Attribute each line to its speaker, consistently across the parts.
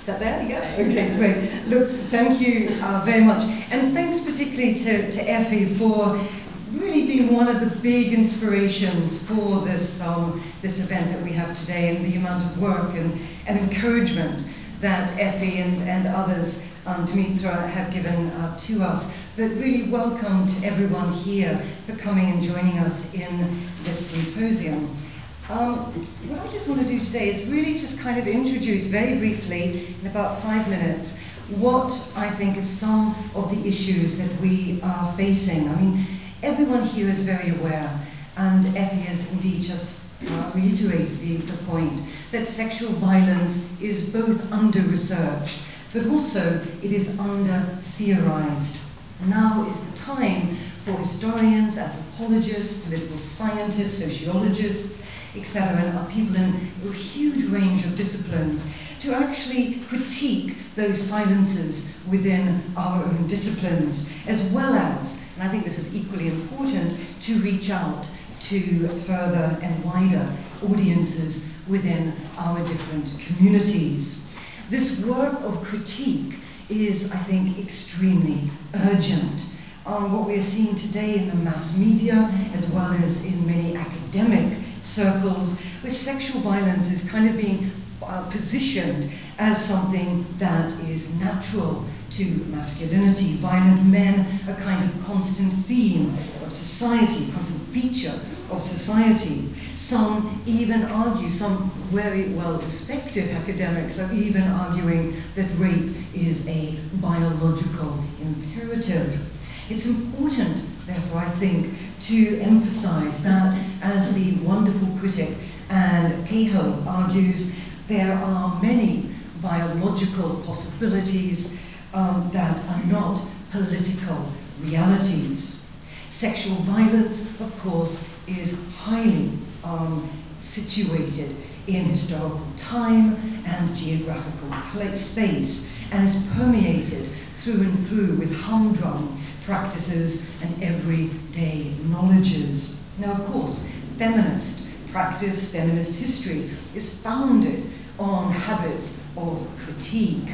Speaker 1: that there? Yeah? Okay, great. Look, thank you very much. And thanks particularly to Effie for really being one of the big inspirations for this, this event that we have today, and the amount of work and encouragement that Effie and others, Dimitra, have given to us. But really welcome to everyone here for coming and joining us in this symposium. What I just want to do today is really just kind of introduce very briefly, in about 5 minutes, what I think are some of the issues that we are facing. I mean, everyone here is very aware, and Effie has indeed just reiterated the point, that sexual violence is both under-researched, but also it is under-theorized. Now is the time for historians, anthropologists, political scientists, sociologists, etc., and people in a huge range of disciplines to actually critique those silences within our own disciplines, as well as, and I think this is equally important, to reach out to further and wider audiences within our different communities. This work of critique is, I think, extremely urgent. What we are seeing today in the mass media, as well as in many academic circles, where sexual violence is kind of being positioned as something that is natural to masculinity. Violent men are kind of constant theme of society, constant feature of society. Some even argue, some very well-respected academics are even arguing that rape is a biological imperative. It's important, therefore, I think, to emphasize that, as the wonderful critic Anne Cahill argues, there are many biological possibilities that are not political realities. Sexual violence, of course, is highly situated in historical time and geographical space, and is permeated through and through with humdrum practices and everyday knowledges. Now, of course, feminist practice, feminist history is founded on habits of critique,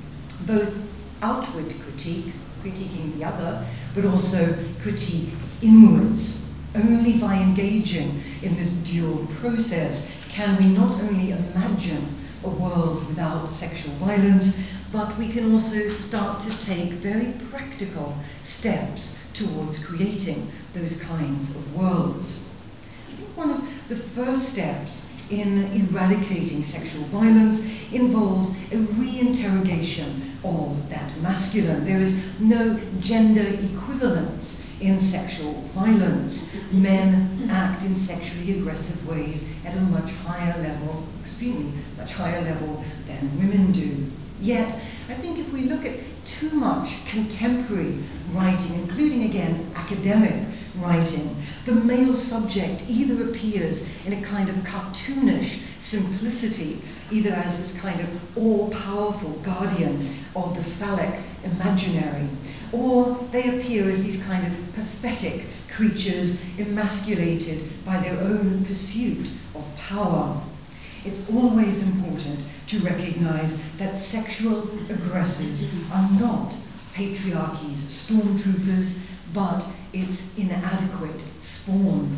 Speaker 1: both outward critique, critiquing the other, but also critique inwards. Only by engaging in this dual process can we not only imagine a world without sexual violence, but we can also start to take very practical steps towards creating those kinds of worlds. I think one of the first steps in eradicating sexual violence involves a reinterrogation of that masculine. There is no gender equivalence in sexual violence. Men act in sexually aggressive ways at a much higher level, extremely much higher level than women do. Yet, I think if we look at too much contemporary writing, including, again, academic writing, the male subject either appears in a kind of cartoonish simplicity, either as this kind of all-powerful guardian of the phallic imaginary, or they appear as these kind of pathetic creatures emasculated by their own pursuit of power. It's always important to recognize that sexual aggressors are not patriarchy's stormtroopers, but its inadequate spawn.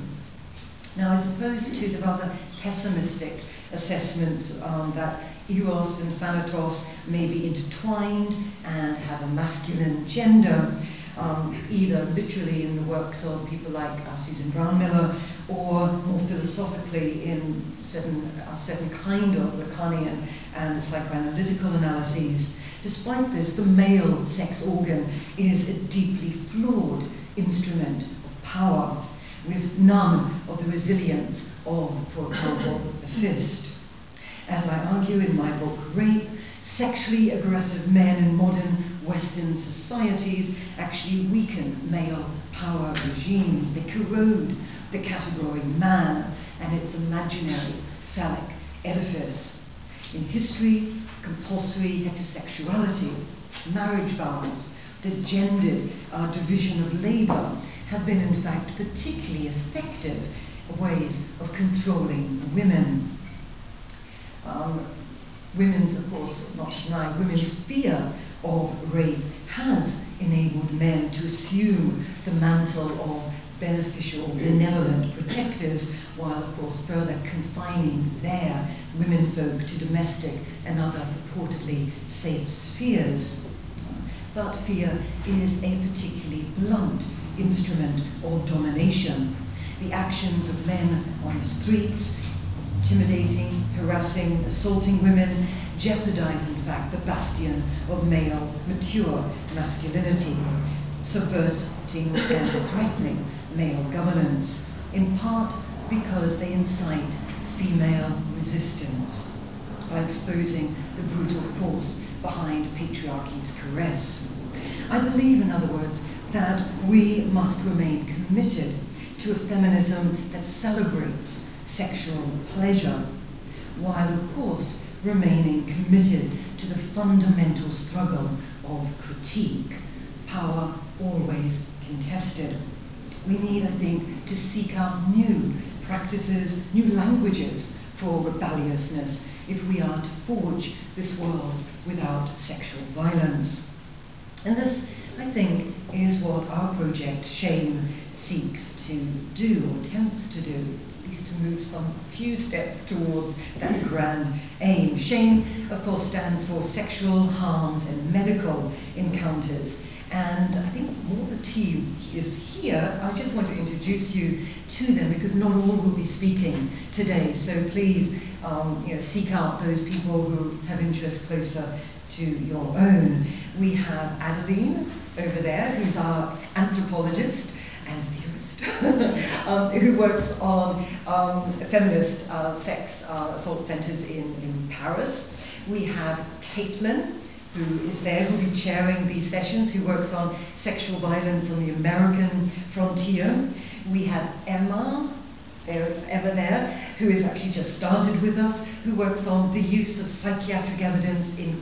Speaker 1: Now, as opposed to the rather pessimistic assessments that Eros and Thanatos may be intertwined and have a masculine gender, either literally in the works of people like Susan Brownmiller, or more philosophically in certain kind of Lacanian and psychoanalytical analyses. Despite this, the male sex organ is a deeply flawed instrument of power, with none of the resilience of, for example, a fist. As I argue in my book, Rape, sexually aggressive men in modern Western societies actually weaken male power regimes. They corrode the category man and its imaginary phallic edifice. In history, compulsory heterosexuality, marriage vows, the gendered division of labor have been, in fact, particularly effective ways of controlling women. Women's, of course, course, not denying women's fear of rape has enabled men to assume the mantle of beneficial, benevolent protectors, while of course further confining their womenfolk to domestic and other purportedly safe spheres. But fear is a particularly blunt instrument of domination. The actions of men on the streets, intimidating, harassing, assaulting women, jeopardize, in fact, the bastion of male, mature masculinity, subverting and threatening male governance, in part because they incite female resistance by exposing the brutal force behind patriarchy's caress. I believe, in other words, that we must remain committed to a feminism that celebrates sexual pleasure, while of course remaining committed to the fundamental struggle of critique, power always contested. We need, I think, to seek out new practices, new languages for rebelliousness if we are to forge this world without sexual violence. And this, I think, is what our project SHAME seeks to do, or attempts to do, at least to move some few steps towards that grand aim. SHAME, of course, stands for Sexual Harms and Medical Encounters. And I think all the team is here. I just want to introduce you to them because not all will be speaking today. So please seek out those people who have interests closer to your own. We have Adeline over there, who's our anthropologist and theorist, who works on feminist sex assault centers in Paris. We have Caitlin, who is there, who will be chairing these sessions, who works on sexual violence on the American frontier. We have Emma, there's Emma there, who has actually just started with us, who works on the use of psychiatric evidence in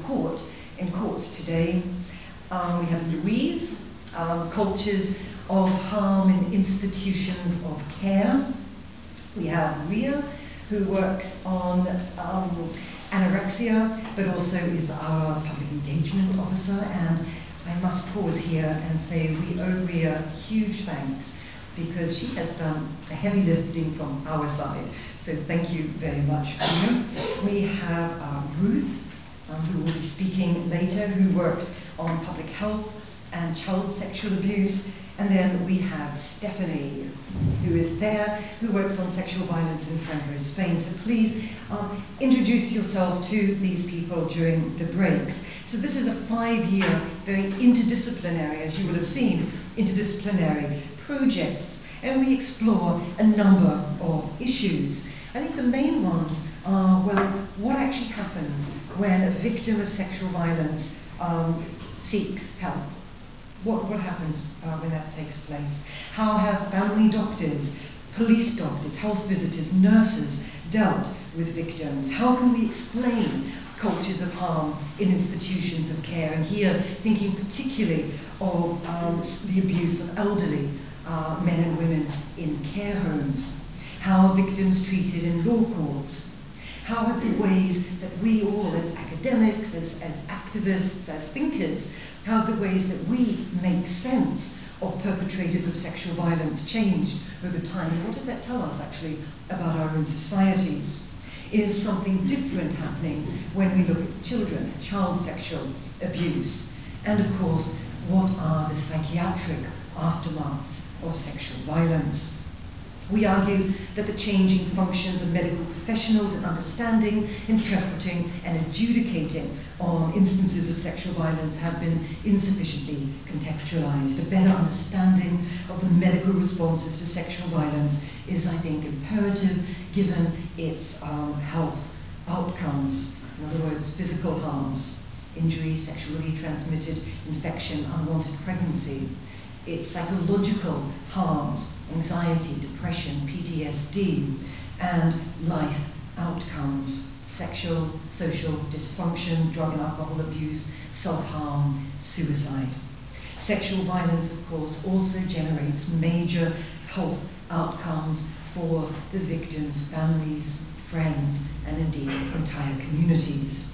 Speaker 1: courts today. We have Louise, cultures of harm in institutions of care. We have Ria, who works on anorexia, but also is our public engagement officer. And I must pause here and say we owe Ria huge thanks because she has done the heavy lifting from our side. So thank you very much, Ria. We have Ruth, who will be speaking later, who works on public health and child sexual abuse. And then we have Stephanie, who is there, who works on sexual violence in Franco, Spain. So please introduce yourself to these people during the breaks. So this is a 5-year, very interdisciplinary, as you will have seen, interdisciplinary projects. And we explore a number of issues. I think the main ones are, well, what actually happens when a victim of sexual violence seeks help? What happens when that takes place? How have family doctors, police doctors, health visitors, nurses dealt with victims? How can we explain cultures of harm in institutions of care? And here, thinking particularly of the abuse of elderly men and women in care homes. How are victims treated in law courts? How have the ways that we all, as academics, as activists, as thinkers, how have the ways that we make sense of perpetrators of sexual violence changed over time? What does that tell us, actually, about our own societies? Is something different happening when we look at children, child sexual abuse? And of course, what are the psychiatric aftermaths of sexual violence? We argue that the changing functions of medical professionals in understanding, interpreting, and adjudicating on instances of sexual violence have been insufficiently contextualized. A better understanding of the medical responses to sexual violence is, I think, imperative given its health outcomes. In other words, physical harms, injury, sexually transmitted infection, unwanted pregnancy. Its psychological harms, anxiety, depression, PTSD, and life outcomes, sexual, social dysfunction, drug and alcohol abuse, self-harm, suicide. Sexual violence, of course, also generates major health outcomes for the victims' families, friends, and indeed entire communities.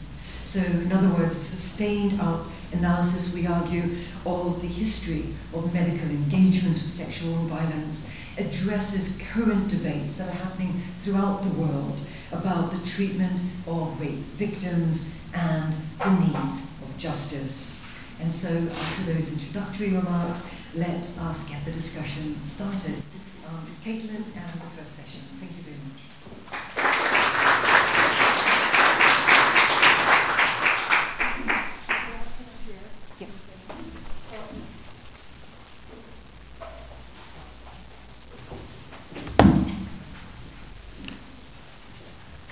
Speaker 1: So in other words, a sustained analysis, we argue, of the history of medical engagements with sexual violence addresses current debates that are happening throughout the world about the treatment of rape victims and the needs of justice. And so after those introductory remarks, let us get the discussion started. Caitlin and the first session. Thank you very much.